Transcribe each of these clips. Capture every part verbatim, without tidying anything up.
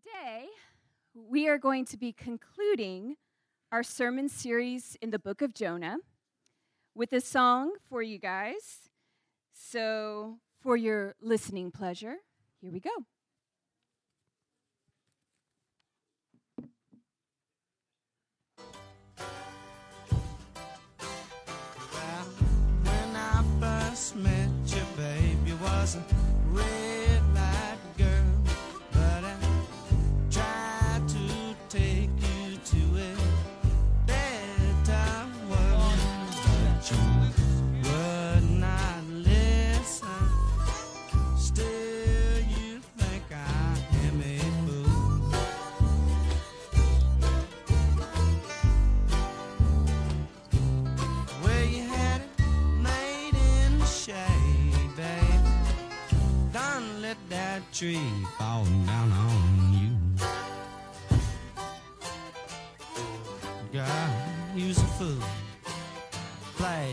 Today, we are going to be concluding our sermon series in the book of Jonah with a song for you guys. So, for your listening pleasure, here we go. When I first met you, babe, you was a red light girl, but I tried to take you to a better world, but you would not listen. Still, you think I am a fool. Well, you had it made in the shade, babe. Don't let that tree fall down on you. God, you's a fool. Play.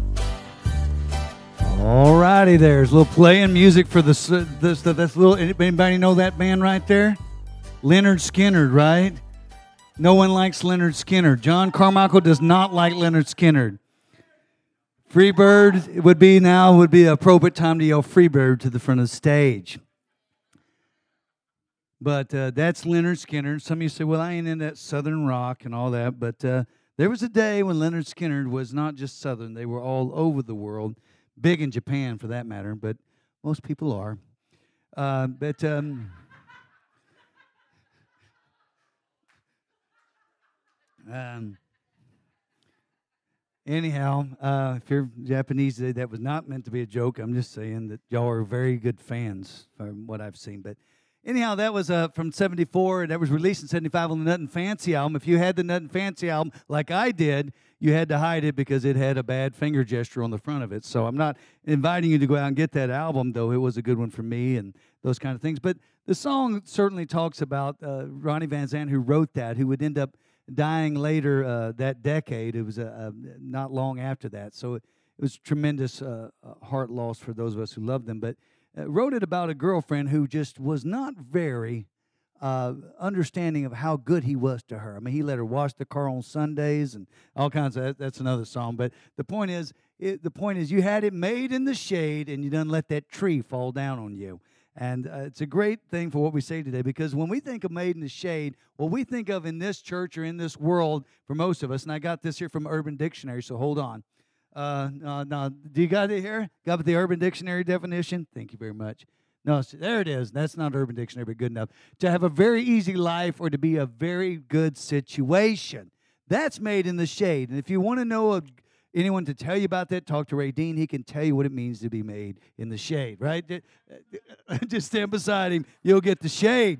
All righty, there's a little playing music for the s- this. That's little. Anybody know that band right there? Leonard Skinner, right? No one likes Leonard Skinner. John Carmichael does not like Leonard Skinner. Freebird would be now would be appropriate time to yell Freebird to the front of the stage. But uh, that's Leonard Skinner. Some of you say, well, I ain't in that Southern rock and all that. But uh, there was a day when Leonard Skinner was not just Southern. They were all over the world, big in Japan for that matter, but most people are. Uh, but um, um, anyhow, uh, if you're Japanese today, that was not meant to be a joke. I'm just saying that y'all are very good fans from what I've seen. But anyhow, that was uh, from seventy-four. That was released in seventy-five on the Nut and Fancy album. If you had the Nut and Fancy album like I did, you had to hide it because it had a bad finger gesture on the front of it. So I'm not inviting you to go out and get that album, though it was a good one for me and those kind of things. But the song certainly talks about uh, Ronnie Van Zant, who wrote that, who would end up dying later uh, that decade. It was uh, uh, not long after that. So it was tremendous uh, uh, heart loss for those of us who loved them. But uh, wrote it about a girlfriend who just was not very uh, understanding of how good he was to her. I mean, he let her wash the car on Sundays and all kinds of that. That's another song. But the point is, it, the point is, you had it made in the shade, and you done let that tree fall down on you. And uh, it's a great thing for what we say today, because when we think of made in the shade, what we think of in this church or in this world for most of us, and I got this here from Urban Dictionary, so hold on. Uh, no, no, do you got it here? Got the Urban Dictionary definition? Thank you very much. No, so there it is. That's not Urban Dictionary, but good enough. To have a very easy life or to be a very good situation. That's made in the shade. And if you want to know a anyone to tell you about that, talk to Ray Dean. He can tell you what it means to be made in the shade, right? Just stand beside him. You'll get the shade.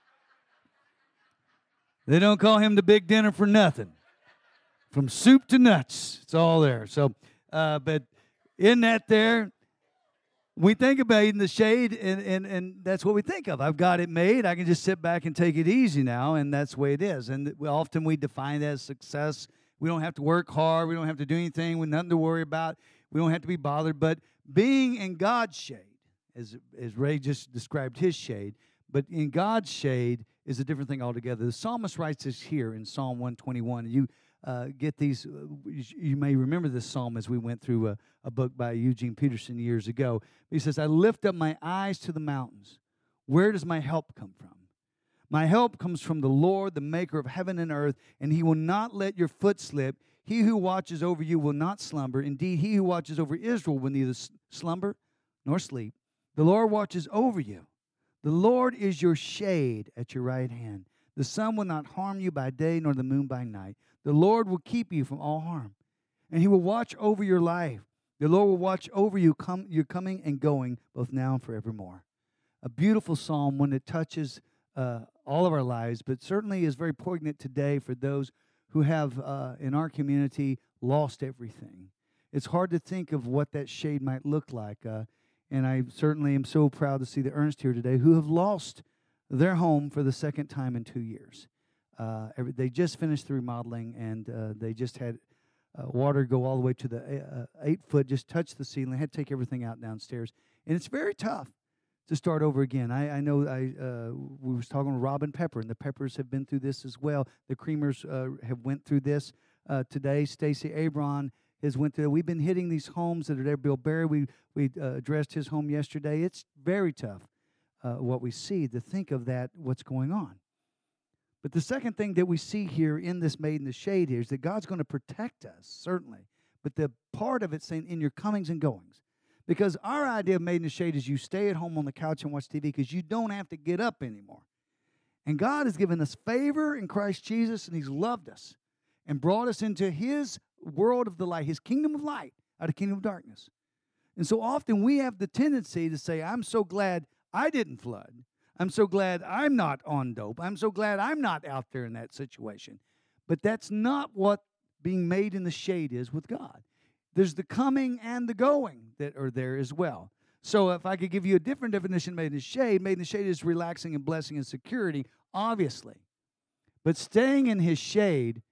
They don't call him the big dinner for nothing. From soup to nuts, it's all there. So, uh, but in that there, we think about it in the shade, and, and, and that's what we think of. I've got it made. I can just sit back and take it easy now, and that's the way it is. And we, often we define that as success. We don't have to work hard. We don't have to do anything with nothing to worry about. We don't have to be bothered. But being in God's shade, as, as Ray just described his shade, but in God's shade is a different thing altogether. The psalmist writes this here in Psalm one twenty-one. You uh, get these, uh, you may remember this psalm as we went through a, a book by Eugene Peterson years ago. He says, I lift up my eyes to the mountains. Where does my help come from? My help comes from the Lord, the maker of heaven and earth, and he will not let your foot slip. He who watches over you will not slumber. Indeed, he who watches over Israel will neither slumber nor sleep. The Lord watches over you. The Lord is your shade at your right hand. The sun will not harm you by day, nor the moon by night. The Lord will keep you from all harm, and he will watch over your life. The Lord will watch over you, come, your coming and going, both now and forevermore. A beautiful psalm, one that touches uh, all of our lives, but certainly is very poignant today for those who have, uh, in our community, lost everything. It's hard to think of what that shade might look like, uh, and I certainly am so proud to see the Ernst here today, who have lost their home for the second time in two years. Uh, every, they just finished the remodeling, and uh, they just had uh, water go all the way to the uh, eight foot, just touch the ceiling. They had to take everything out downstairs, and it's very tough to start over again. I, I know I uh, we was talking to Robin Pepper, and the Peppers have been through this as well. The Creamers uh, have went through this uh, today. Stacy Abron has went through. We've been hitting these homes that are there. Bill Berry, we we uh, addressed his home yesterday. It's very tough uh, what we see to think of that, what's going on. But the second thing that we see here in this Made in the Shade here is that God's going to protect us, certainly. But the part of it saying in your comings and goings. Because our idea of Made in the Shade is you stay at home on the couch and watch T V because you don't have to get up anymore. And God has given us favor in Christ Jesus, and He's loved us and brought us into His world of the light, His kingdom of light, out of kingdom of darkness. And so often we have the tendency to say, I'm so glad I didn't flood. I'm so glad I'm not on dope. I'm so glad I'm not out there in that situation. But that's not what being made in the shade is with God. There's the coming and the going that are there as well. So if I could give you a different definition of made in the shade, made in the shade is relaxing and blessing and security, obviously. But staying in His shade,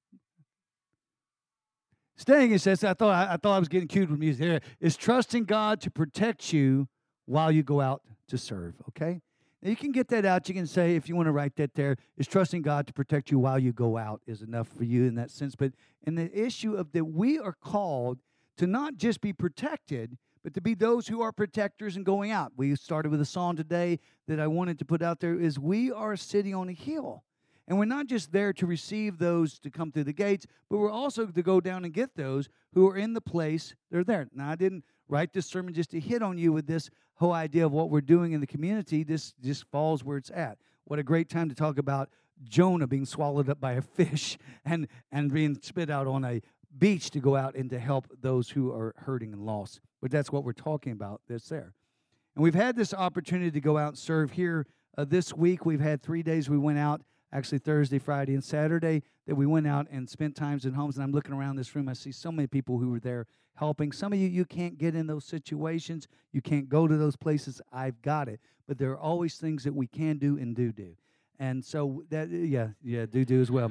staying in His shade, I thought I, I thought I was getting cute with music here, is trusting God to protect you while you go out to serve, okay? Now you can get that out. You can say, if you want to write that there, is trusting God to protect you while you go out is enough for you in that sense. But in the issue of that we are called to not just be protected, but to be those who are protectors and going out. We started with a song today that I wanted to put out there is we are a city on a hill. And we're not just there to receive those to come through the gates, but we're also to go down and get those who are in the place they're there. Now, I didn't write this sermon just to hit on you with this whole idea of what we're doing in the community. This just falls where it's at. What a great time to talk about Jonah being swallowed up by a fish and, and being spit out on a beach to go out and to help those who are hurting and lost. But that's what we're talking about that's there. And we've had this opportunity to go out and serve here uh, this week. We've had three days we went out, actually Thursday, Friday, and Saturday, that we went out and spent times in homes. And I'm looking around this room. I see so many people who were there helping. Some of you, you can't get in those situations. You can't go to those places. I've got it. But there are always things that we can do and do do. And so, that yeah, yeah, do do as well.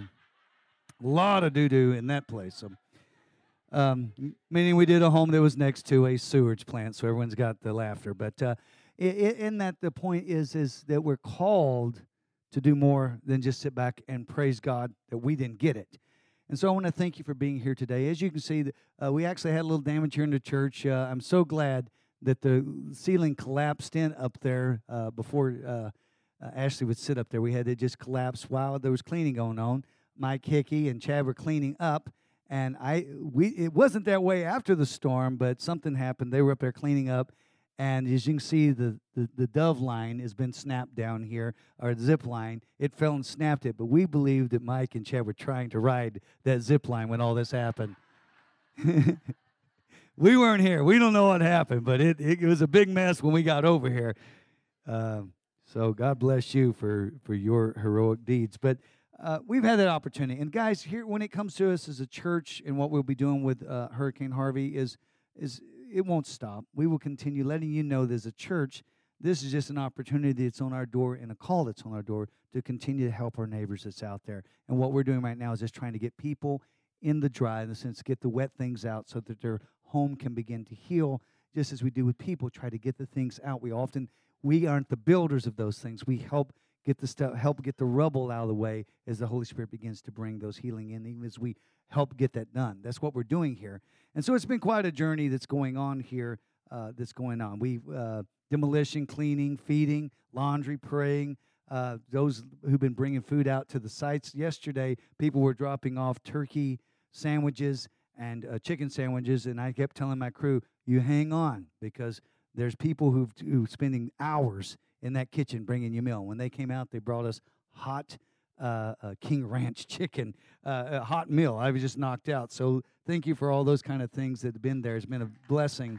A lot of do do in that place. So, um, meaning we did a home that was next to a sewage plant, so everyone's got the laughter. But uh, in that, the point is, is that we're called to do more than just sit back and praise God that we didn't get it. And so I want to thank you for being here today. As you can see, uh, we actually had a little damage here in the church. Uh, I'm so glad that the ceiling collapsed in up there uh, before uh, uh, Ashley would sit up there. We had it just collapse while there was cleaning going on. Mike Hickey and Chad were cleaning up, and I we it wasn't that way after the storm, but something happened. They were up there cleaning up, and as you can see, the, the, the dove line has been snapped down here, or the zip line. It fell and snapped it, but we believe that Mike and Chad were trying to ride that zip line when all this happened. We weren't here. We don't know what happened, but it, it, it was a big mess when we got over here. Uh, so God bless you for, for your heroic deeds. But uh, we've had that opportunity. And guys, here when it comes to us as a church and what we'll be doing with uh, Hurricane Harvey is is it won't stop. We will continue letting you know that as a church, this is just an opportunity that's on our door and a call that's on our door to continue to help our neighbors that's out there. And what we're doing right now is just trying to get people in the dry, in the sense, get the wet things out so that their home can begin to heal, just as we do with people, try to get the things out. We often, we aren't the builders of those things. We help get the stuff, help get the rubble out of the way as the Holy Spirit begins to bring those healing in, even as we help get that done. That's what we're doing here. And so it's been quite a journey that's going on here, uh, that's going on. We uh, demolition, cleaning, feeding, laundry, praying. Uh, those who've been bringing food out to the sites. Yesterday, people were dropping off turkey sandwiches and uh, chicken sandwiches, and I kept telling my crew, you hang on, because there's people who've, who spending hours in that kitchen bringing you meal. When they came out, they brought us hot uh, uh, King Ranch chicken, uh, a hot meal. I was just knocked out. So thank you for all those kind of things that have been there. It's been a blessing.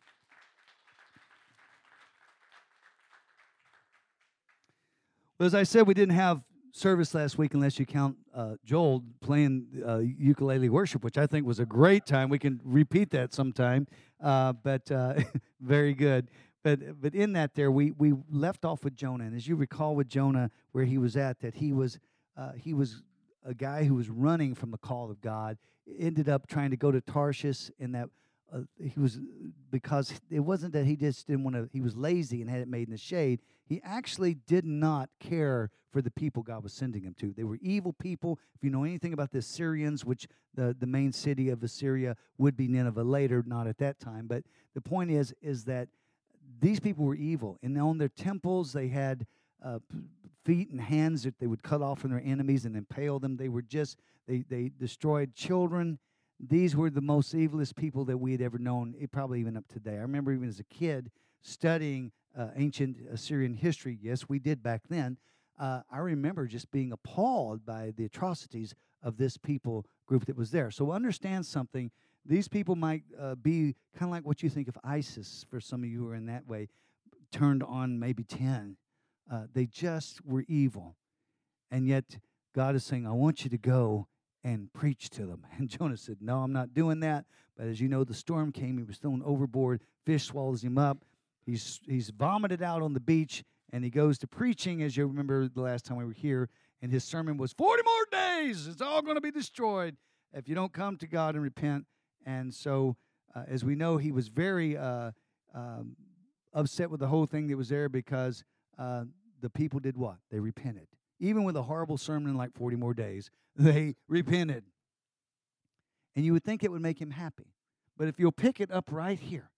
Well, as I said, we didn't have service last week unless you count uh, Joel playing uh, ukulele worship, which I think was a great time. We can repeat that sometime, uh, but uh, very good. But but in that there, we we left off with Jonah, and as you recall with Jonah, where he was at, that he was uh, he was a guy who was running from the call of God, ended up trying to go to Tarshish, and that uh, he was because it wasn't that he just didn't want to. He was lazy and had it made in the shade. He actually did not care for the people God was sending him to. They were evil people. If you know anything about the Assyrians, which the the main city of Assyria would be Nineveh later, not at that time. But the point is, is that these people were evil, and on their temples they had uh, feet and hands that they would cut off from their enemies and impale them. They were just they they destroyed children. These were the most evilest people that we had ever known, eh, probably even up to today. I remember even as a kid studying uh, ancient Assyrian history. Yes, we did back then. Uh, I remember just being appalled by the atrocities of this people group that was there. So understand something. These people might uh, be kind of like what you think of ISIS, for some of you who are in that way, turned on maybe ten. Uh, they just were evil. And yet God is saying, I want you to go and preach to them. And Jonah said, no, I'm not doing that. But as you know, the storm came. He was thrown overboard. Fish swallows him up. He's he's vomited out on the beach, and he goes to preaching, as you remember the last time we were here. And his sermon was, forty more days. It's all going to be destroyed if you don't come to God and repent. And so, uh, as we know, he was very uh, um, upset with the whole thing that was there because uh, the people did what? They repented. Even with a horrible sermon in like forty more days, they repented. And you would think it would make him happy. But if you'll pick it up right here,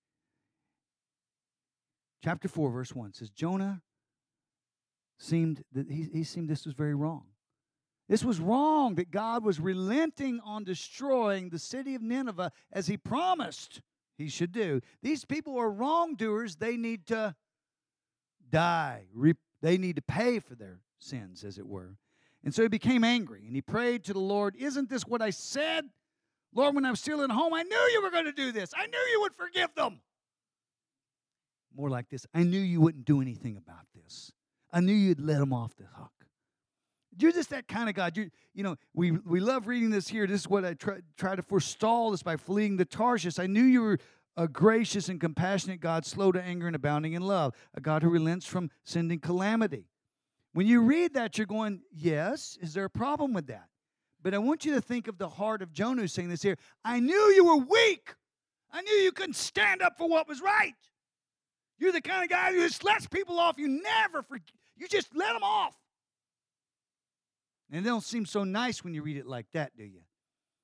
chapter four, verse one says, Jonah seemed that he, he seemed this was very wrong. This was wrong, that God was relenting on destroying the city of Nineveh as he promised he should do. These people are wrongdoers. They need to die. Re- they need to pay for their sins, as it were. And so he became angry, and he prayed to the Lord, isn't this what I said? Lord, when I was still at home, I knew you were going to do this. I knew you would forgive them. More like this, I knew you wouldn't do anything about this. I knew you'd let them off the hook. You're just that kind of God. You, you know, we we love reading this here. This is what I try, try to forestall this by fleeing to Tarshish. I knew you were a gracious and compassionate God, slow to anger and abounding in love, a God who relents from sending calamity. When you read that, you're going, yes, is there a problem with that? But I want you to think of the heart of Jonah who's saying this here. I knew you were weak. I knew you couldn't stand up for what was right. You're the kind of guy who just lets people off. You never forget. You just let them off. And it don't seem so nice when you read it like that, do you?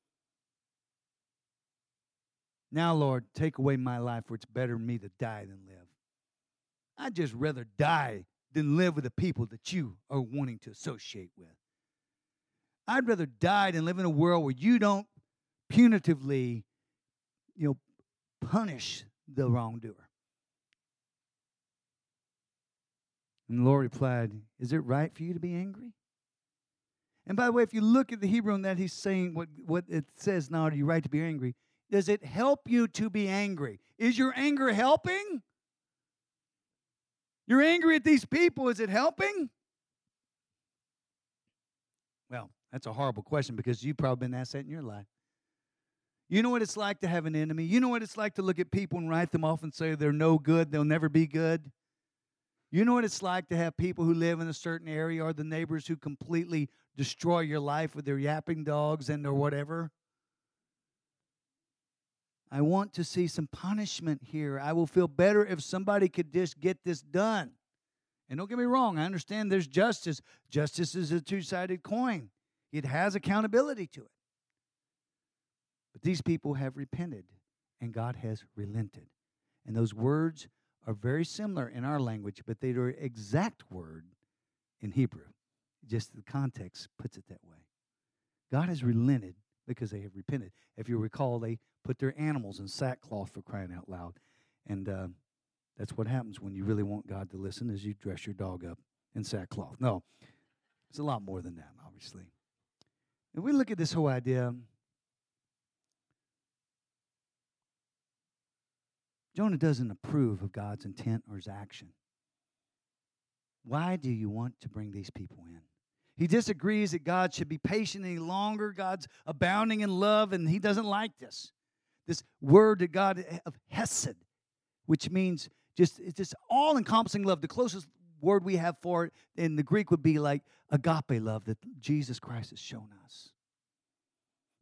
Now, Lord, take away my life, for it's better me to die than live. I'd just rather die than live with the people that you are wanting to associate with. I'd rather die than live in a world where you don't punitively, you know, punish the wrongdoer. And the Lord replied, is it right for you to be angry? And by the way, if you look at the Hebrew in that, he's saying what, what it says now, are you right to be angry? Does it help you to be angry? Is your anger helping? You're angry at these people. Is it helping? Well, that's a horrible question because you've probably been asked that in your life. You know what it's like to have an enemy? You know what it's like to look at people and write them off and say they're no good, they'll never be good? You know what it's like to have people who live in a certain area or the neighbors who completely destroy your life with their yapping dogs and or whatever? I want to see some punishment here. I will feel better if somebody could just get this done. And don't get me wrong, I understand there's justice. Justice is a two-sided coin. It has accountability to it. But these people have repented, and God has relented. And those words are very similar in our language, but they are exact word in Hebrew. Just the context puts it that way. God has relented because they have repented. If you recall, they put their animals in sackcloth, for crying out loud. And uh, that's what happens when you really want God to listen, is you dress your dog up in sackcloth. No, it's a lot more than that, obviously. And we look at this whole idea. Jonah doesn't approve of God's intent or his action. Why do you want to bring these people in? He disagrees that God should be patient any longer. God's abounding in love, and he doesn't like this. This word that God of hesed, which means just it's just all-encompassing love. The closest word we have for it in the Greek would be like agape love that Jesus Christ has shown us.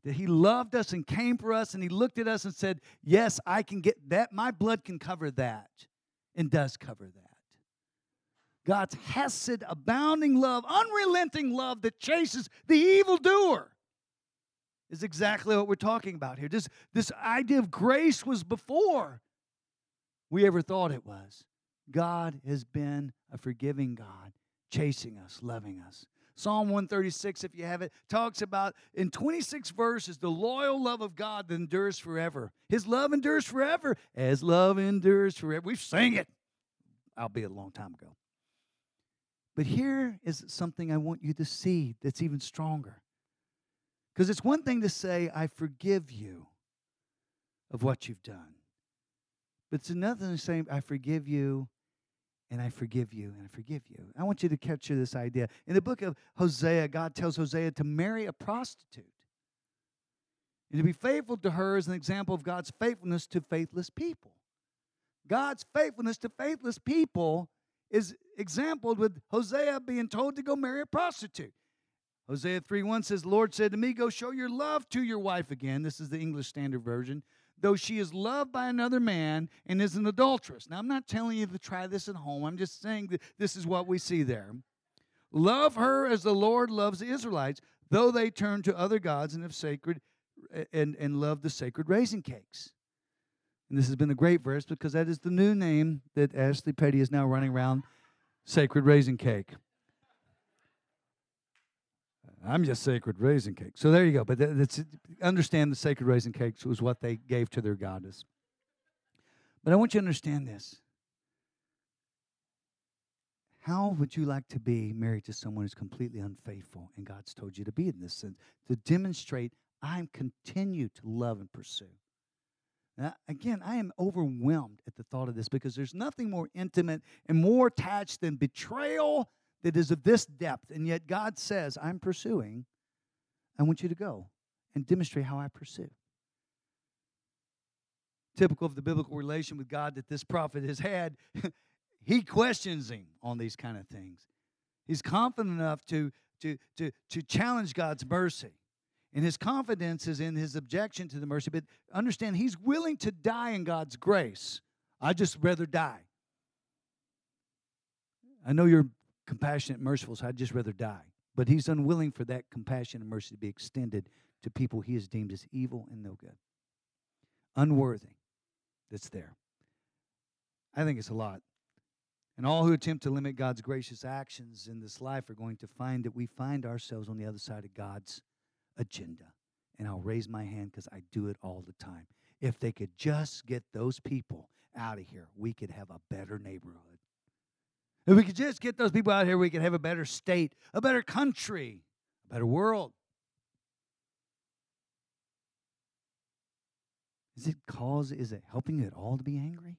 That he loved us and came for us, and he looked at us and said, yes, I can get that. My blood can cover that, and does cover that. God's hesed, abounding love, unrelenting love that chases the evildoer is exactly what we're talking about here. This, this idea of grace was before we ever thought it was. God has been a forgiving God, chasing us, loving us. Psalm one thirty-six, if you have it, talks about, in twenty-six verses, the loyal love of God that endures forever. His love endures forever, as love endures forever. We've sang it, albeit a long time ago. But here is something I want you to see that's even stronger. Because it's one thing to say, I forgive you of what you've done. But it's another thing to say, I forgive you, and I forgive you, and I forgive you. I want you to capture this idea. In the book of Hosea, God tells Hosea to marry a prostitute. And to be faithful to her is an example of God's faithfulness to faithless people. God's faithfulness to faithless people is exampled with Hosea being told to go marry a prostitute. Hosea three one says, the Lord said to me, go show your love to your wife again. This is the English Standard Version. Though she is loved by another man and is an adulteress. Now, I'm not telling you to try this at home. I'm just saying that this is what we see there. Love her as the Lord loves the Israelites, though they turn to other gods and have sacred and, and love the sacred raisin cakes. And this has been a great verse because that is the new name that Ashley Petty is now running around, Sacred Raisin Cake. I'm just Sacred Raisin Cake. So there you go. But that's, understand the Sacred Raisin Cakes was what they gave to their goddess. But I want you to understand this. How would you like to be married to someone who's completely unfaithful and God's told you to be in this sense? To demonstrate, I continue to love and pursue. Now, again, I am overwhelmed at the thought of this because there's nothing more intimate and more attached than betrayal that is of this depth. And yet God says, I'm pursuing. I want you to go and demonstrate how I pursue. Typical of the biblical relation with God that this prophet has had, he questions him on these kind of things. He's confident enough to, to, to, to challenge God's mercy. And his confidence is in his objection to the mercy. But understand, he's willing to die in God's grace. I'd just rather die. I know you're compassionate and merciful, so I'd just rather die. But he's unwilling for that compassion and mercy to be extended to people he has deemed as evil and no good. Unworthy. That's there. I think it's a lot. And all who attempt to limit God's gracious actions in this life are going to find that we find ourselves on the other side of God's agenda. And I'll raise my hand because I do it all the time. If they could just get those people out of here, we could have a better neighborhood. If we could just get those people out here, we could have a better state, a better country, a better world. Is it cause, is it helping you at all to be angry?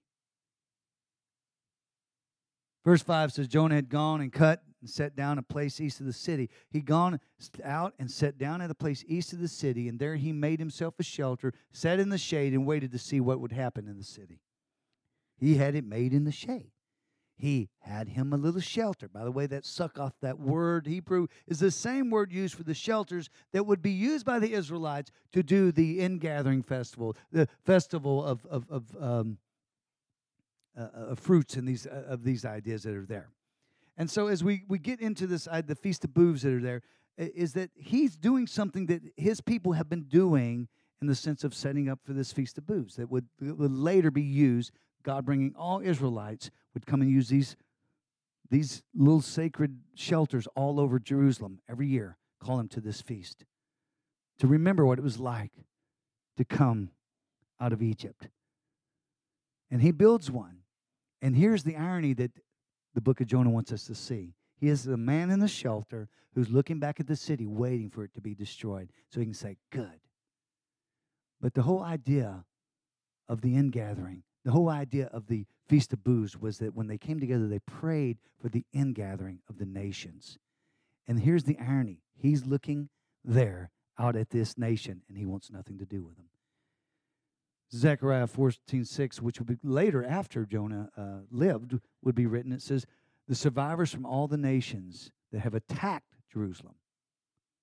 Verse five says, Jonah had gone and cut and set down a place east of the city. He'd gone out and sat down at a place east of the city, and there he made himself a shelter, sat in the shade, and waited to see what would happen in the city. He had it made in the shade. He had him a little shelter. By the way, that succoth, that word Hebrew, is the same word used for the shelters that would be used by the Israelites to do the ingathering festival, the festival of of, of um, uh, of fruits and these uh, of these ideas that are there. And so, as we we get into this, uh, the Feast of Booths that are there, is that he's doing something that his people have been doing in the sense of setting up for this Feast of Booths that would, that would later be used. God bringing all Israelites would come and use these, these little sacred shelters all over Jerusalem every year, call them to this feast, to remember what it was like to come out of Egypt. And he builds one. And here's the irony that the book of Jonah wants us to see. He is the man in the shelter who's looking back at the city, waiting for it to be destroyed, so he can say, good. But the whole idea of the ingathering, the whole idea of the Feast of Booths was that when they came together, they prayed for the ingathering of the nations. And here's the irony. He's looking there out at this nation, and he wants nothing to do with them. Zechariah fourteen six, which would be later after Jonah uh, lived, would be written. It says, the survivors from all the nations that have attacked Jerusalem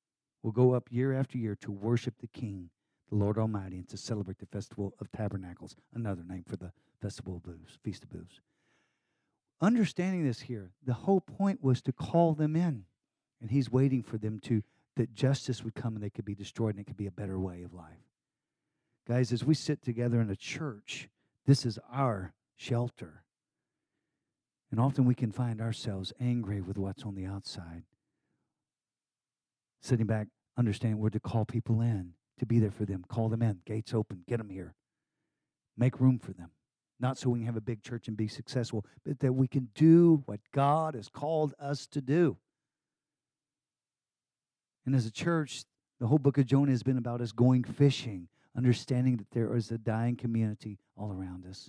will go up year after year to worship the King, the Lord Almighty, and to celebrate the Festival of Tabernacles, another name for the Festival of Booths, Feast of Booths. Understanding this here, the whole point was to call them in, and he's waiting for them to, that justice would come and they could be destroyed and it could be a better way of life. Guys, as we sit together in a church, this is our shelter. And often we can find ourselves angry with what's on the outside. Sitting back, understanding we're to call people in, to be there for them, call them in, gates open, get them here. Make room for them. Not so we can have a big church and be successful, but that we can do what God has called us to do. And as a church, the whole book of Jonah has been about us going fishing, understanding that there is a dying community all around us.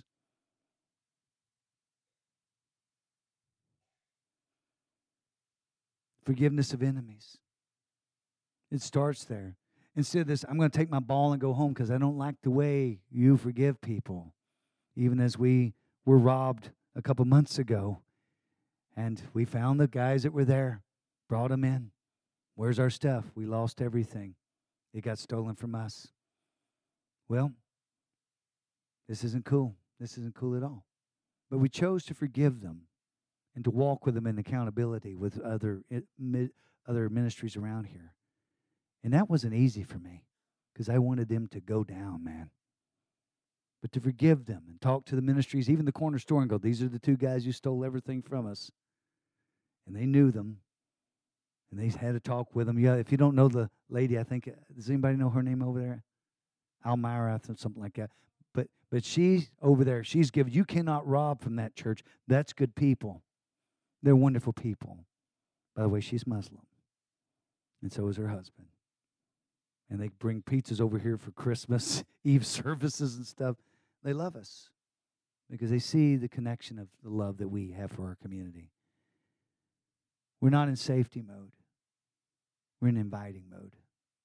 Forgiveness of enemies. It starts there. Instead of this, I'm going to take my ball and go home because I don't like the way you forgive people. Even as we were robbed a couple months ago, and we found the guys that were there, brought them in. Where's our stuff? We lost everything. It got stolen from us. Well, this isn't cool. This isn't cool at all. But we chose to forgive them and to walk with them in accountability with other, other ministries around here. And that wasn't easy for me because I wanted them to go down, man. But to forgive them and talk to the ministries, even the corner store, and go, these are the two guys who stole everything from us. And they knew them. And they had a talk with them. Yeah, if you don't know the lady, I think, does anybody know her name over there? Almira, something like that. But but she's over there. She's given, you cannot rob from that church. That's good people. They're wonderful people. By the way, she's Muslim. And so is her husband. And they bring pizzas over here for Christmas Eve services and stuff. They love us because they see the connection of the love that we have for our community. We're not in safety mode. We're in inviting mode.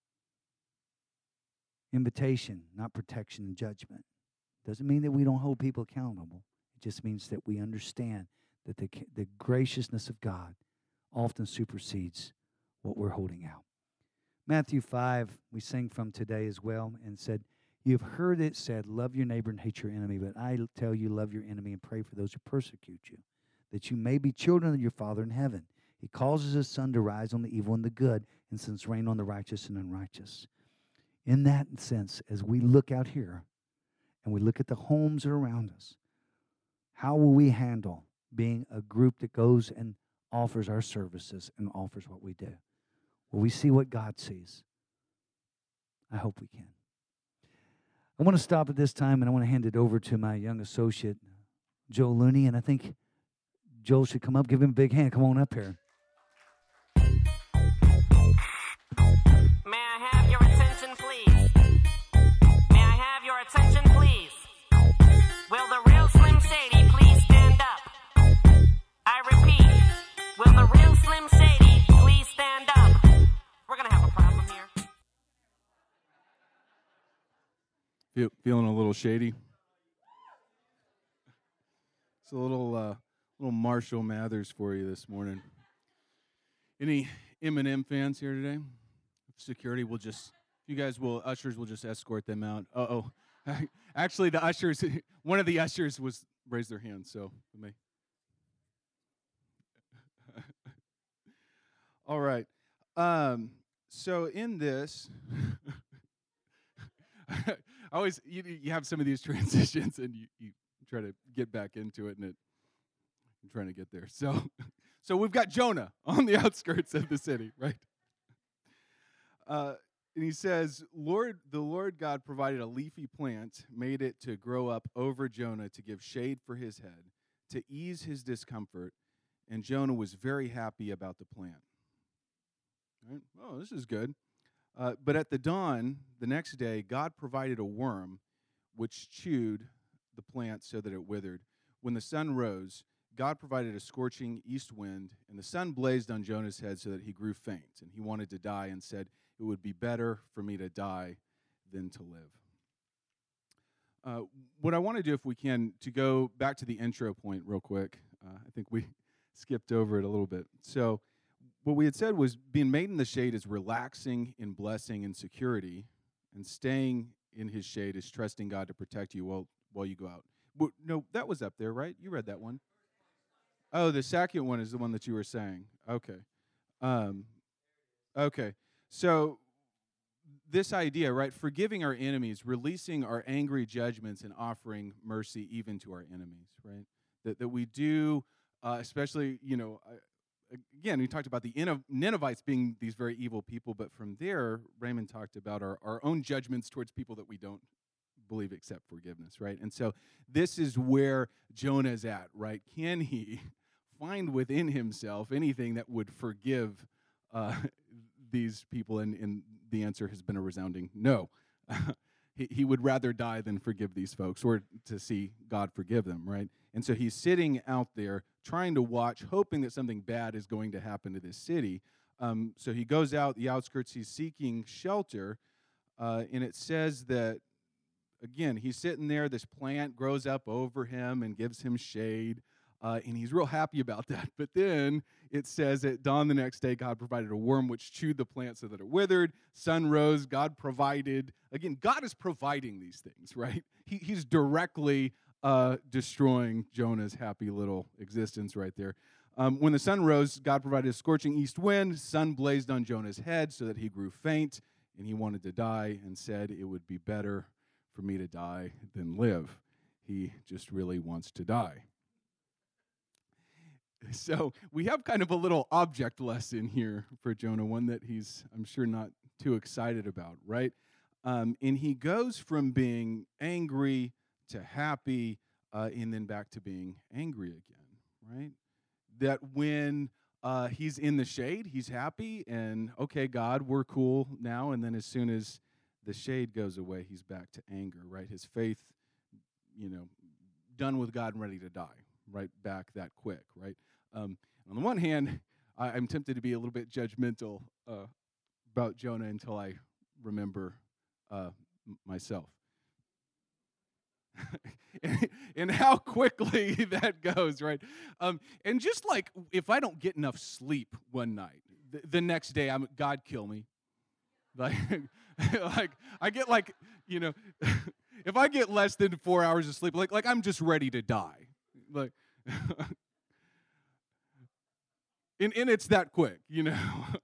Invitation, not protection and judgment. Doesn't mean that we don't hold people accountable. It just means that we understand that the, the graciousness of God often supersedes what we're holding out. Matthew five, we sing from today as well, and said, you've heard it said, love your neighbor and hate your enemy, but I tell you, love your enemy and pray for those who persecute you, that you may be children of your Father in heaven. He causes his sun to rise on the evil and the good, and sends rain on the righteous and unrighteous. In that sense, as we look out here, and we look at the homes around us, how will we handle being a group that goes and offers our services and offers what we do? Will we see what God sees? I hope we can. I want to stop at this time, and I want to hand it over to my young associate, Joe Looney, and I think Joel should come up. Give him a big hand. Come on up here. May I have your attention, please? May I have your attention, please? Will the real Slim Shady please stand up? I repeat, will the real Slim Shady please stand up? We're going to have a problem here. Feel, feeling a little shady? It's a little, uh, little Marshall Mathers for you this morning. Any Eminem fans here today? Security will just, you guys will, ushers will just escort them out. Uh-oh. Actually, the ushers, one of the ushers was raised their hand, so it may. All right. Um, so in this, I always, you, you have some of these transitions and you, you try to get back into it, and it, I'm trying to get there. So, so we've got Jonah on the outskirts of the city, right? Uh, and he says, Lord, the Lord God provided a leafy plant, made it to grow up over Jonah to give shade for his head, to ease his discomfort, and Jonah was very happy about the plant. Right? Oh, this is good. Uh, but at the dawn, the next day, God provided a worm which chewed the plant so that it withered. When the sun rose, God provided a scorching east wind, and the sun blazed on Jonah's head so that he grew faint, and he wanted to die and said, it would be better for me to die than to live. Uh, what I want to do, if we can, to go back to the intro point real quick. Uh, I think we skipped over it a little bit. So what we had said was being made in the shade is relaxing in blessing and security, and staying in his shade is trusting God to protect you while while you go out. Well, no, that was up there, right? You read that one. Oh, the second one is the one that you were saying. Okay. Um, okay. So this idea, right? Forgiving our enemies, releasing our angry judgments, and offering mercy even to our enemies, right? That that we do, uh, especially, you know, uh, again, we talked about the Ninevites being these very evil people, but from there, Raymond talked about our, our own judgments towards people that we don't believe accept forgiveness, right? And so this is where Jonah is at, right? Can he find within himself anything that would forgive uh, these people? And, and the answer has been a resounding no. he, he would rather die than forgive these folks or to see God forgive them, right? And so he's sitting out there trying to watch, hoping that something bad is going to happen to this city. Um, so he goes out the outskirts, he's seeking shelter, uh, and it says that, again, he's sitting there, this plant grows up over him and gives him shade, uh, and he's real happy about that. But then it says at dawn the next day, God provided a worm which chewed the plant so that it withered. Sun rose, God provided. Again, God is providing these things, right? He, he's directly uh, destroying Jonah's happy little existence right there. Um, when the sun rose, God provided a scorching east wind. Sun blazed on Jonah's head so that he grew faint, and he wanted to die and said, it would be better for me to die than live. He just really wants to die. So we have kind of a little object lesson here for Jonah, one that he's, I'm sure, not too excited about, right? Um, and he goes from being angry to happy, uh, and then back to being angry again, right? That when uh, he's in the shade, he's happy, and, okay, God, we're cool now, and then as soon as the shade goes away, he's back to anger, right? His faith, you know, done with God and ready to die, right back that quick, right? Um, on the one hand, I, I'm tempted to be a little bit judgmental uh, about Jonah until I remember uh, m- myself. and, and how quickly that goes, right? Um, and just like if I don't get enough sleep one night, th- the next day, I'm God kill me. Like, like I get like, you know, if I get less than four hours of sleep, like like I'm just ready to die. Like, and and it's that quick, you know.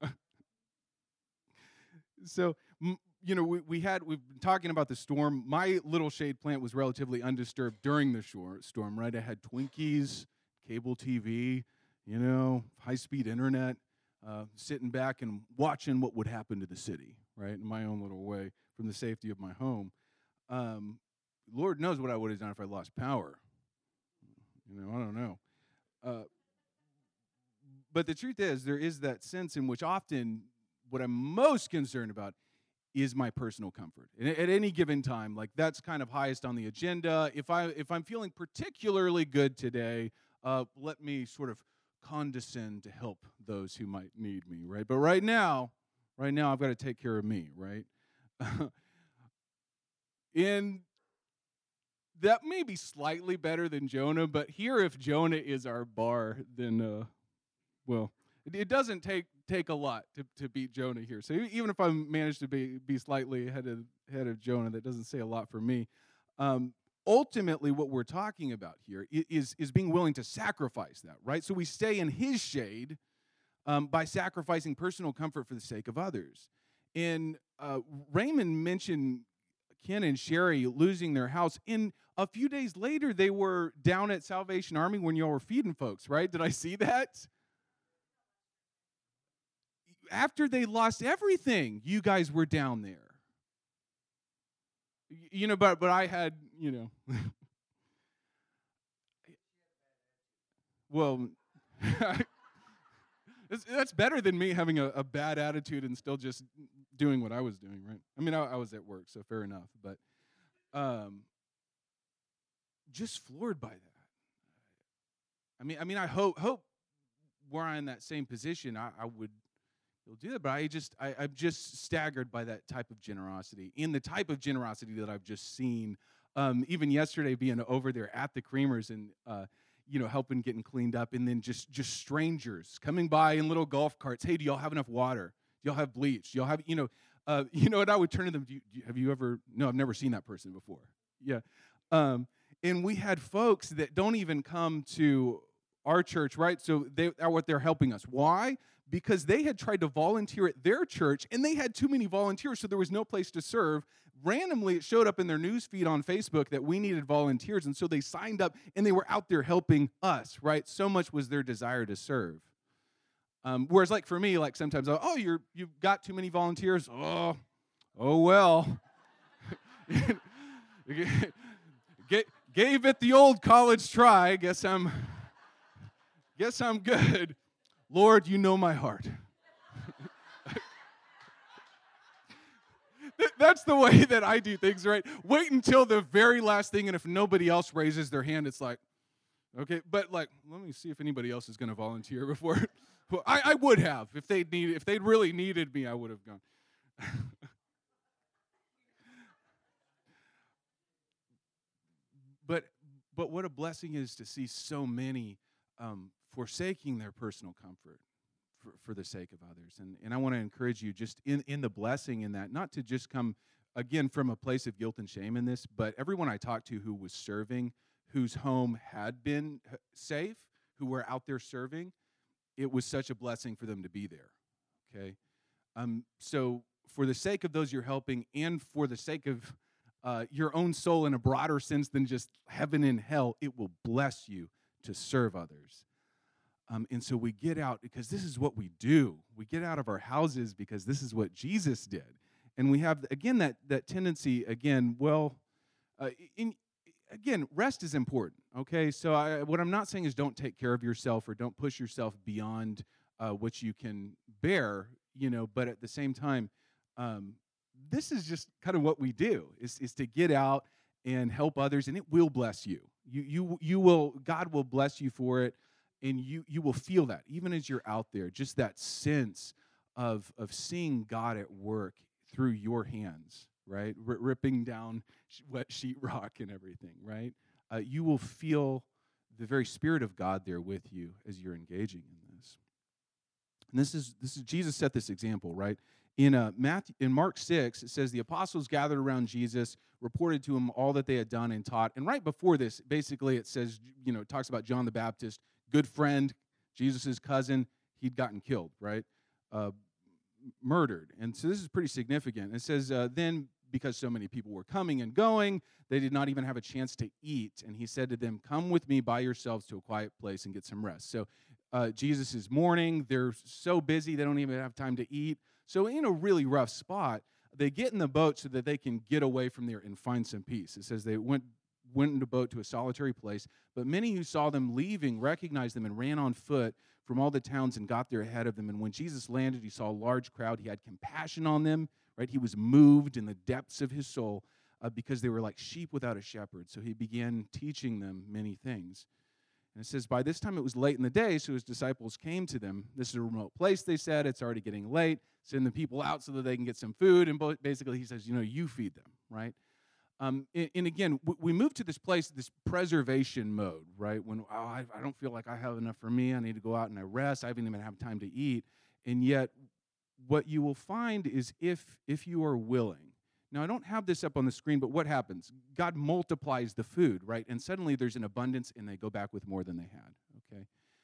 So, you know, we, we had, we've been talking about the storm. My little shade plant was relatively undisturbed during the shore, storm, right? I had Twinkies, cable T V, you know, high-speed internet, uh, sitting back and watching what would happen to the city, right, in my own little way from the safety of my home. Um, Lord knows what I would have done if I lost power. You know, I don't know. Uh, but the truth is, there is that sense in which often what I'm most concerned about is my personal comfort. And at any given time, like that's kind of highest on the agenda. If I if I'm feeling particularly good today, uh, let me sort of condescend to help those who might need me, right? But right now, right now I've got to take care of me, right? And that may be slightly better than Jonah, but here if Jonah is our bar, then uh, well, it, it doesn't take take a lot to, to beat Jonah here. So even if I manage to be be slightly ahead of ahead of Jonah, that doesn't say a lot for me. Um, ultimately, what we're talking about here is is being willing to sacrifice that, right? So we stay in his shade um, by sacrificing personal comfort for the sake of others. And uh, Raymond mentioned Ken and Sherry losing their house. And a few days later, they were down at Salvation Army when y'all were feeding folks, right? Did I see that? After they lost everything, you guys were down there. You know, but but I had, you know, well, that's better than me having a, a bad attitude and still just doing what I was doing, right? I mean, I, I was at work, so fair enough, but um, just floored by that. I mean, I mean, I hope hope were I in that same position, I, I would. He'll do that, but I just, I, I'm just staggered by that type of generosity, in the type of generosity that I've just seen. Um, even yesterday, being over there at the Creamers, and uh, you know, helping getting cleaned up, and then just just strangers coming by in little golf carts. Hey, do y'all have enough water? Do y'all have bleach? Do y'all have, you know, uh, you know, and I would turn to them. Do you, do you, have you ever? No, I've never seen that person before. Yeah, um, and we had folks that don't even come to our church, right? So they are what they're helping us. Why? Because they had tried to volunteer at their church, and they had too many volunteers, so there was no place to serve. Randomly, it showed up in their news feed on Facebook that we needed volunteers, and so they signed up, and they were out there helping us, right? So much was their desire to serve. Um, whereas, like, for me, like, sometimes, oh, oh you're, you've got too many volunteers. Oh, oh well. Get, gave it the old college try. Guess I'm, guess I'm good. Lord, you know my heart. That's the way that I do things, right? Wait until the very last thing, and if nobody else raises their hand, it's like, okay, but like, let me see if anybody else is going to volunteer before. Well, I, I would have. If they'd need, if they'd really needed me, I would have gone. but but what a blessing is to see so many um, forsaking their personal comfort for, for the sake of others. And and I want to encourage you just in, in the blessing in that, not to just come, again, from a place of guilt and shame in this, but everyone I talked to who was serving, whose home had been safe, who were out there serving, it was such a blessing for them to be there, okay? Um, so for the sake of those you're helping, and for the sake of uh, your own soul in a broader sense than just heaven and hell, it will bless you to serve others. Um, and so we get out because this is what we do. We get out of our houses because this is what Jesus did. And we have, again, that, that tendency, again, well, uh, in, again, rest is important, okay? So I, what I'm not saying is don't take care of yourself or don't push yourself beyond uh, what you can bear, you know, but at the same time, um, this is just kind of what we do, is, is to get out and help others, and it will bless you. You, you, you will, God will bless you for it, and you, you will feel that, even as you're out there, just that sense of, of seeing God at work through your hands, right? R- ripping down sh- wet sheetrock and everything, right? Uh, you will feel the very Spirit of God there with you as you're engaging in this. And this is this is Jesus set this example, right? In uh, Matthew, in Mark six, it says the apostles gathered around Jesus, reported to him all that they had done and taught. And right before this, basically, it says, you know, it talks about John the Baptist, good friend, Jesus' cousin. He'd gotten killed, right? Uh, murdered. And so this is pretty significant. It says, uh, then because so many people were coming and going, they did not even have a chance to eat. And he said to them, come with me by yourselves to a quiet place and get some rest. So uh, Jesus is mourning. They're so busy, they don't even have time to eat. So in a really rough spot, they get in the boat so that they can get away from there and find some peace. It says they went went in the boat to a solitary place, but many who saw them leaving recognized them and ran on foot from all the towns and got there ahead of them. And when Jesus landed, he saw a large crowd. He had compassion on them, right? He was moved in the depths of his soul uh, because they were like sheep without a shepherd. So he began teaching them many things. And it says, by this time it was late in the day, so his disciples came to them. This is a remote place, they said. It's already getting late. Send the people out so that they can get some food. And basically he says, you know, you feed them, right? Um, and, and again, w- we move to this place, this preservation mode, right? When oh, I, I don't feel like I have enough for me. I need to go out and I rest. I haven't even had time to eat. And yet, what you will find is if if you are willing. Now, I don't have this up on the screen, but what happens? God multiplies the food, right? And suddenly there's an abundance, and they go back with more than they had, okay?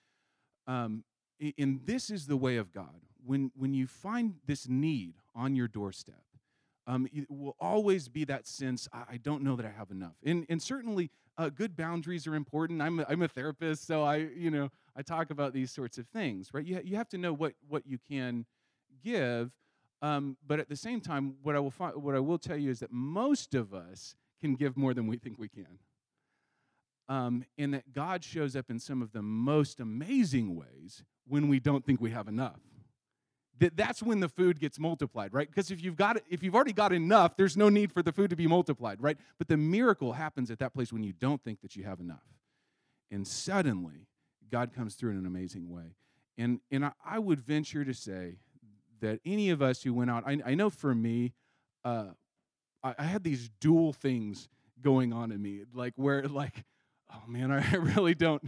Um, and this is the way of God. When, when you find this need on your doorstep, Um, it will always be that sense, I, I don't know that I have enough. And, and certainly, uh, good boundaries are important. I'm a, I'm a therapist, so I, you know, I talk about these sorts of things, right? You, ha- you have to know what, what you can give, um, but at the same time, what I will fi- what I will tell you is that most of us can give more than we think we can. Um, and that God shows up in some of the most amazing ways when we don't think we have enough. That that's when the food gets multiplied, right? Because if you've got if you've already got enough, there's no need for the food to be multiplied, right? But the miracle happens at that place when you don't think that you have enough. And suddenly, God comes through in an amazing way. And and I, I would venture to say that any of us who went out, I, I know for me, uh, I, I had these dual things going on in me, like where like, oh man, I really don't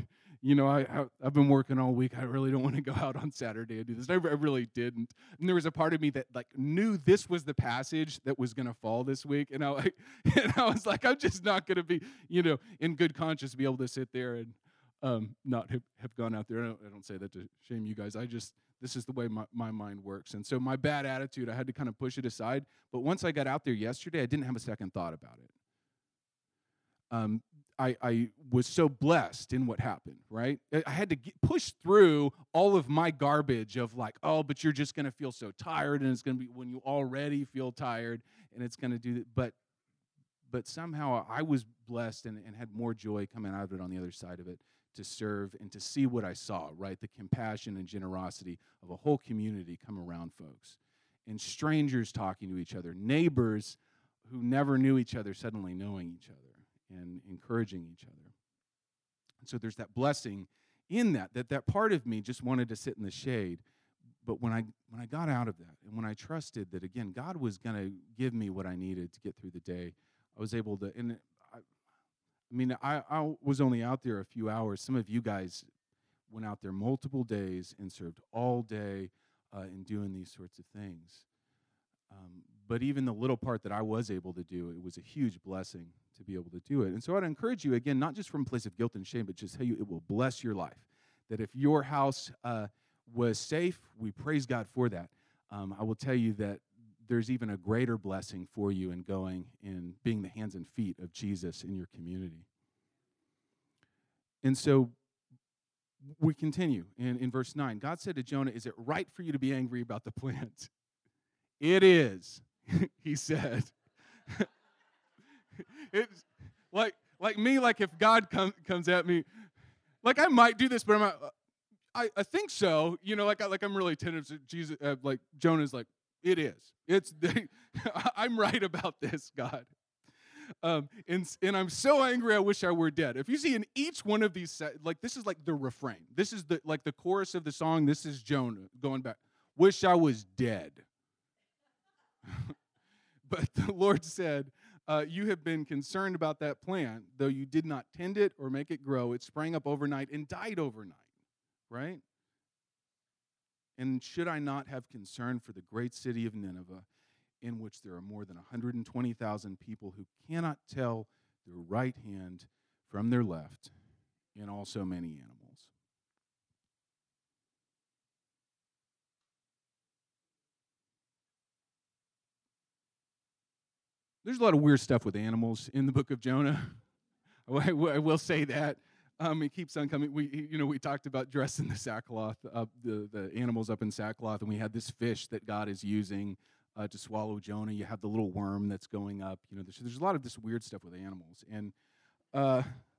you know, I, I, I've been working all week. I really don't want to go out on Saturday and do this. I, I really didn't. And there was a part of me that like knew this was the passage that was going to fall this week. And I, like, and I was like, I'm just not going to be, you know, in good conscience be able to sit there and um, not have, have gone out there. I don't, I don't say that to shame you guys. I just, this is the way my, my mind works. And so my bad attitude, I had to kind of push it aside. But once I got out there yesterday, I didn't have a second thought about it. Um, I, I was so blessed in what happened, right? I had to get, push through all of my garbage of like, oh, but you're just going to feel so tired, and it's going to be when you already feel tired, and it's going to do that. But, but somehow I was blessed and, and had more joy coming out of it on the other side of it to serve and to see what I saw, right? The compassion and generosity of a whole community come around folks, and strangers talking to each other, neighbors who never knew each other suddenly knowing each other and encouraging each other. And so there's that blessing in that, that that part of me just wanted to sit in the shade. But when I when I got out of that, and when I trusted that, again, God was going to give me what I needed to get through the day, I was able to, and I, I mean, I, I was only out there a few hours. Some of you guys went out there multiple days and served all day uh, in doing these sorts of things. Um, but even the little part that I was able to do, it was a huge blessing to be able to do it. And so I'd encourage you, again, not just from a place of guilt and shame, but just tell you it will bless your life. That if your house uh, was safe, we praise God for that. Um, I will tell you that there's even a greater blessing for you in going and being the hands and feet of Jesus in your community. And so we continue in, in verse nine. God said to Jonah, is it right for you to be angry about the plant? It is, he said. It's like like me, like if God com- comes at me, like I might do this, but I'm not, I, I think so. You know, like I, like I'm really tentative. Jesus, uh, like Jonah's like, it is. It's I'm right about this, God. Um, and and I'm so angry. I wish I were dead. If you see in each one of these, like this is like the refrain. This is the like the chorus of the song. This is Jonah going back. Wish I was dead. But the Lord said, uh, you have been concerned about that plant, though you did not tend it or make it grow. It sprang up overnight and died overnight, right? And should I not have concern for the great city of Nineveh, in which there are more than one hundred twenty thousand people who cannot tell their right hand from their left, and also many animals? There's a lot of weird stuff with animals in the book of Jonah. I will say that. Um, it keeps on coming. We, you know, we talked about dressing the sackcloth, uh, the, the animals up in sackcloth, and we had this fish that God is using uh, to swallow Jonah. You have the little worm that's going up. You know, there's, there's a lot of this weird stuff with animals. And uh,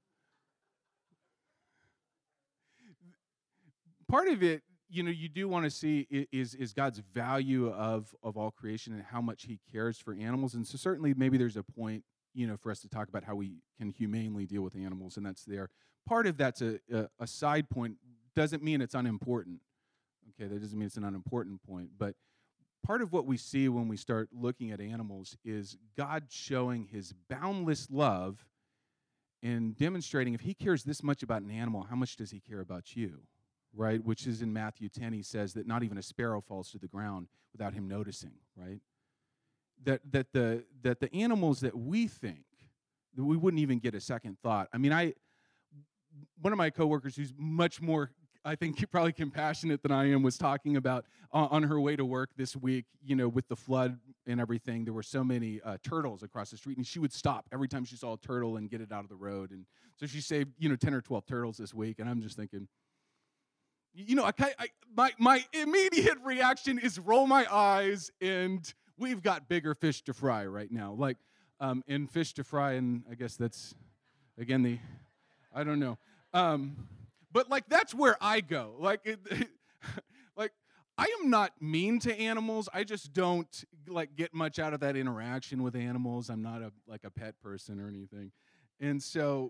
part of it, you know, you do want to see is is God's value of of all creation and how much He cares for animals. And so certainly maybe there's a point, you know, for us to talk about how we can humanely deal with animals, and that's there. Part of that's a, a, a side point. Doesn't mean it's unimportant. Okay, that doesn't mean it's an unimportant point. But part of what we see when we start looking at animals is God showing His boundless love and demonstrating if He cares this much about an animal, how much does He care about you? Right, which is in Matthew ten, He says that not even a sparrow falls to the ground without Him noticing, right? That that the that the animals that we think, that we wouldn't even get a second thought. I mean, I one of my coworkers who's much more, I think, probably compassionate than I am, was talking about uh, on her way to work this week, you know, with the flood and everything, there were so many uh, turtles across the street, and she would stop every time she saw a turtle and get it out of the road. And so she saved, you know, ten or twelve turtles this week, and I'm just thinking, you know, I, I, my my immediate reaction is roll my eyes, and we've got bigger fish to fry right now. Like, um, and fish to fry, and I guess that's, again, the, I don't know. Um, but, like, that's where I go. Like, it, like, I am not mean to animals. I just don't, like, get much out of that interaction with animals. I'm not, a like, a pet person or anything. And so,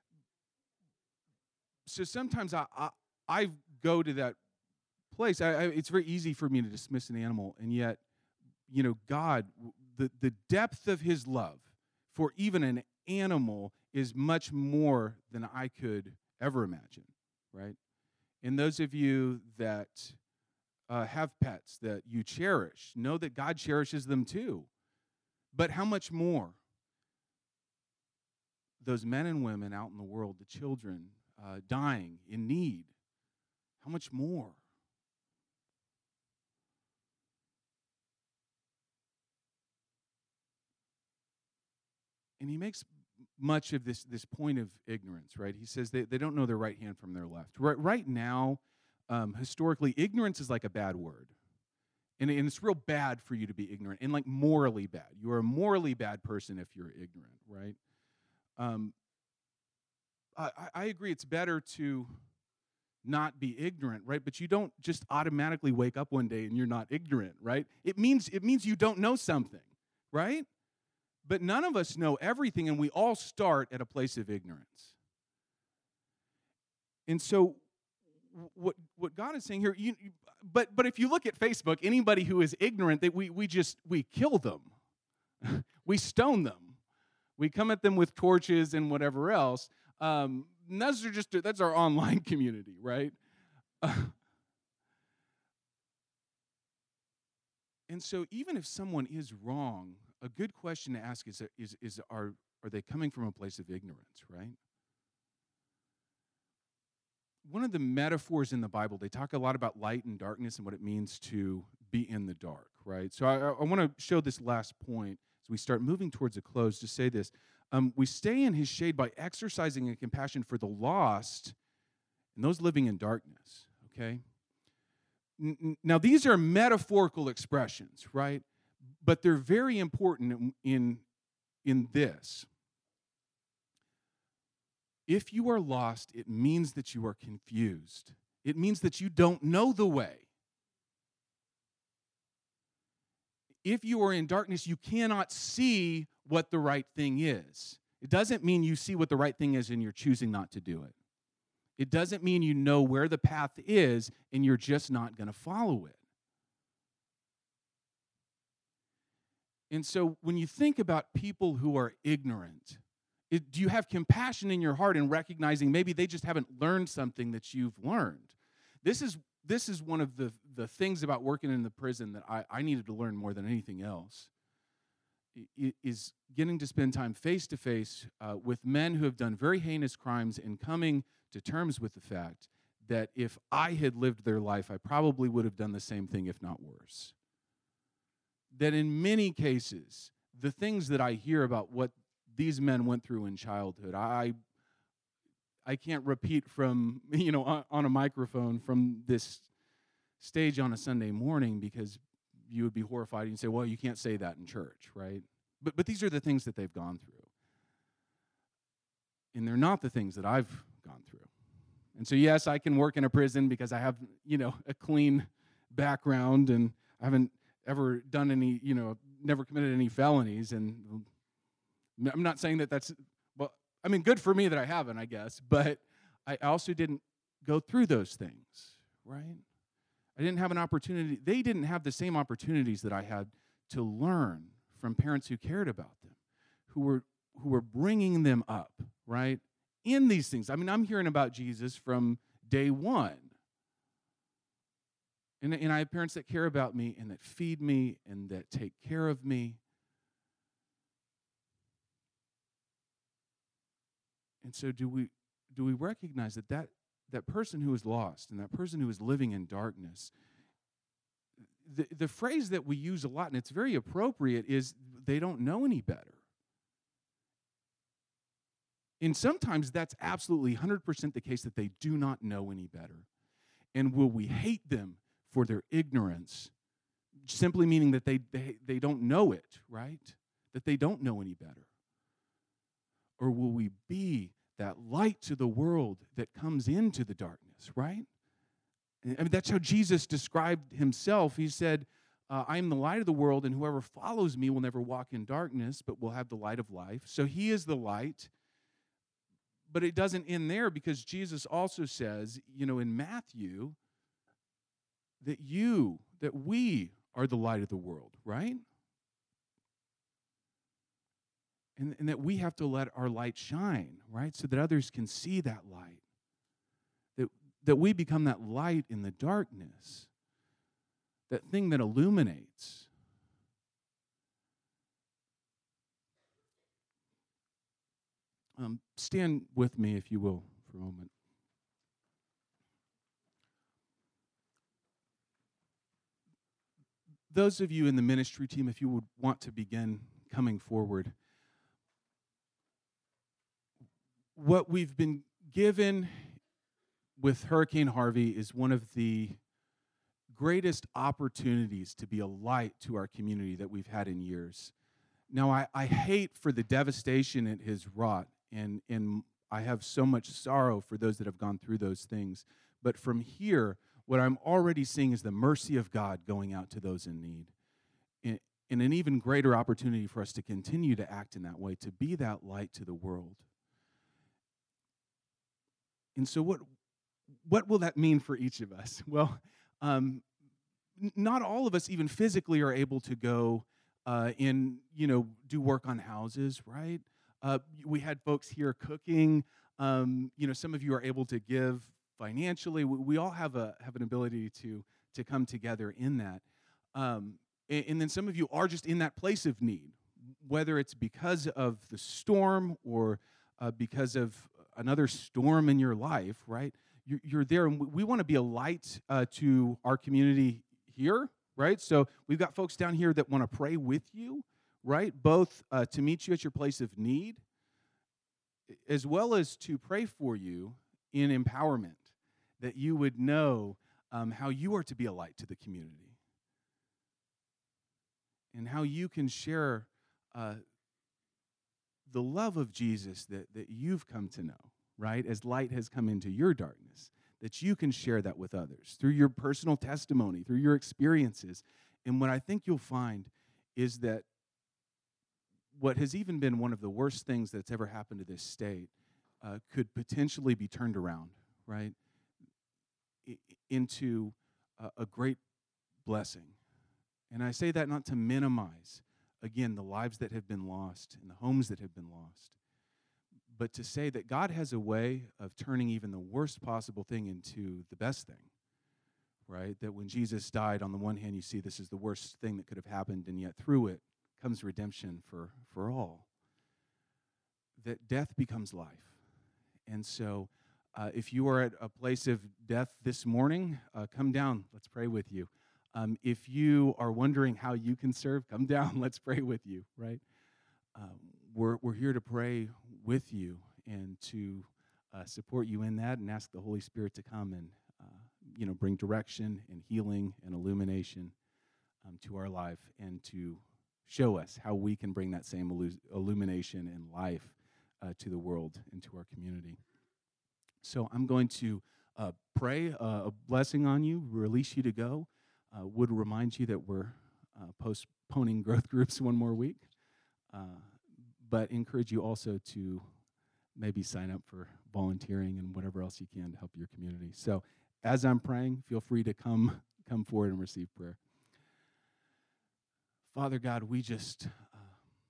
so sometimes I, I I go to that place. I, I, it's very easy for me to dismiss an animal, and yet, you know, God, the, the depth of His love for even an animal is much more than I could ever imagine. right? And those of you that uh, have pets that you cherish, know that God cherishes them too. But how much more those men and women out in the world, the children uh, dying in need, how much more? And he makes much of this, this point of ignorance, right? He says they, they don't know their right hand from their left. Right, right now, um, historically, ignorance is like a bad word. And, and it's real bad for you to be ignorant, and like morally bad. You are a morally bad person if you're ignorant, right? Um, I, I agree it's better to not be ignorant, right? But you don't just automatically wake up one day and you're not ignorant, right? It means it means you don't know something, right? But none of us know everything, and we all start at a place of ignorance. And so what what God is saying here, you, but but if you look at Facebook, anybody who is ignorant, that we we just we kill them. We stone them. We come at them with torches and whatever else. Um, and those are just that's our online community, right? Uh, and so even if someone is wrong, a good question to ask is, is, is are, are they coming from a place of ignorance, right? One of the metaphors in the Bible, they talk a lot about light and darkness and what it means to be in the dark, right? So I, I want to show this last point as we start moving towards a close to say this. Um, we stay in his shade by exercising a compassion for the lost and those living in darkness, okay? N- n- now, these are metaphorical expressions, right? But they're very important in, in this. If you are lost, it means that you are confused. It means that you don't know the way. If you are in darkness, you cannot see what the right thing is. It doesn't mean you see what the right thing is and you're choosing not to do it. It doesn't mean you know where the path is and you're just not going to follow it. And so when you think about people who are ignorant, it, do you have compassion in your heart in recognizing maybe they just haven't learned something that you've learned? This is this is one of the, the things about working in the prison that I, I needed to learn more than anything else, I, is getting to spend time face-to-face uh, with men who have done very heinous crimes and coming to terms with the fact that if I had lived their life, I probably would have done the same thing, if not worse. That in many cases, the things that I hear about what these men went through in childhood, I I can't repeat from, you know, on, on a microphone from this stage on a Sunday morning, because you would be horrified and say, well, you can't say that in church, right? But but these are the things that they've gone through. And they're not the things that I've gone through. And so, yes, I can work in a prison because I have, you know, a clean background and I haven't ever done any, you know, never committed any felonies. And I'm not saying that that's, well, I mean, good for me that I haven't, I guess. But I also didn't go through those things, right? I didn't have an opportunity. They didn't have the same opportunities that I had to learn from parents who cared about them, who were who were bringing them up, right, in these things. I mean, I'm hearing about Jesus from day one. And, and I have parents that care about me and that feed me and that take care of me. And so do we do we recognize that that, that person who is lost and that person who is living in darkness, the, the phrase that we use a lot, and it's very appropriate, is they don't know any better. And sometimes that's absolutely one hundred percent the case, that they do not know any better. And will we hate them for their ignorance, simply meaning that they, they, they don't know it, right? That they don't know any better? Or will we be that light to the world that comes into the darkness, right? I mean, that's how Jesus described himself. He said, uh, I am the light of the world, and whoever follows me will never walk in darkness, but will have the light of life. So he is the light. But it doesn't end there, because Jesus also says, you know, in Matthew, that you, that we are the light of the world, right? And, and that we have to let our light shine, right? So that others can see that light. That, that we become that light in the darkness, that thing that illuminates. Um, stand with me, if you will, for a moment. Those of you in the ministry team, if you would want to begin coming forward, what we've been given with Hurricane Harvey is one of the greatest opportunities to be a light to our community that we've had in years. Now, I, I hate for the devastation it has wrought, and, and I have so much sorrow for those that have gone through those things. But from here, what I'm already seeing is the mercy of God going out to those in need. And, and an even greater opportunity for us to continue to act in that way, to be that light to the world. And so what, what will that mean for each of us? Well, um, n- not all of us even physically are able to go uh, in, you know, do work on houses, right? Uh, we had folks here cooking. Um, you know, some of you are able to give financially. We, we all have a have an ability to to come together in that. Um, and, and then some of you are just in that place of need, whether it's because of the storm or uh, because of another storm in your life, right? You're, you're there, and we, we want to be a light uh, to our community here, right? So we've got folks down here that want to pray with you, right? Both uh, to meet you at your place of need, as well as to pray for you in empowerment, that you would know um, how you are to be a light to the community and how you can share uh, the love of Jesus that, that you've come to know, right? As light has come into your darkness, that you can share that with others through your personal testimony, through your experiences. And what I think you'll find is that what has even been one of the worst things that's ever happened to this state uh, could potentially be turned around, right, I- into uh, a great blessing. And I say that not to minimize, again, the lives that have been lost and the homes that have been lost, but to say that God has a way of turning even the worst possible thing into the best thing, right? That when Jesus died, on the one hand, you see this is the worst thing that could have happened, and yet through it comes redemption for, for all. That death becomes life. And so uh, if you are at a place of death this morning, uh, come down. Let's pray with you. Um, if you are wondering how you can serve, come down. Let's pray with you, right? Um, we're, we're here to pray with you and to uh, support you in that and ask the Holy Spirit to come and uh, you know, bring direction and healing and illumination um, to our life and to show us how we can bring that same illu- illumination and life uh, to the world and to our community. So I'm going to uh, pray uh, a blessing on you, release you to go. Uh, would remind you that we're uh, postponing growth groups one more week, uh, but encourage you also to maybe sign up for volunteering and whatever else you can to help your community. So as I'm praying, feel free to come come forward and receive prayer. Father God, we just, uh,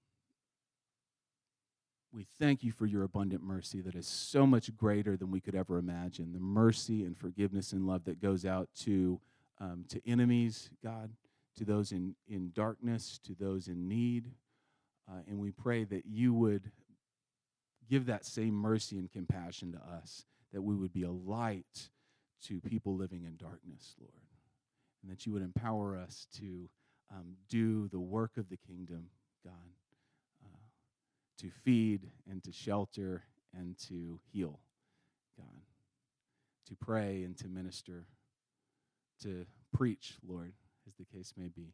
we thank you for your abundant mercy that is so much greater than we could ever imagine. The mercy and forgiveness and love that goes out to um, to enemies, God, to those in, in darkness, to those in need. Uh, and we pray that you would give that same mercy and compassion to us, that we would be a light to people living in darkness, Lord, and that you would empower us to um, do the work of the kingdom, God, uh, to feed and to shelter and to heal, God, to pray and to minister, to preach, Lord, as the case may be.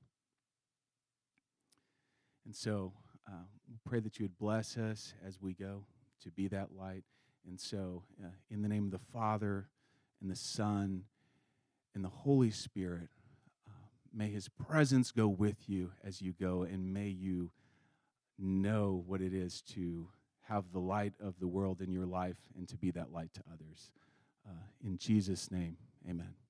And so uh, we pray that you would bless us as we go to be that light. And so uh, in the name of the Father and the Son and the Holy Spirit, uh, may his presence go with you as you go, and may you know what it is to have the light of the world in your life and to be that light to others. Uh, in Jesus' name, amen.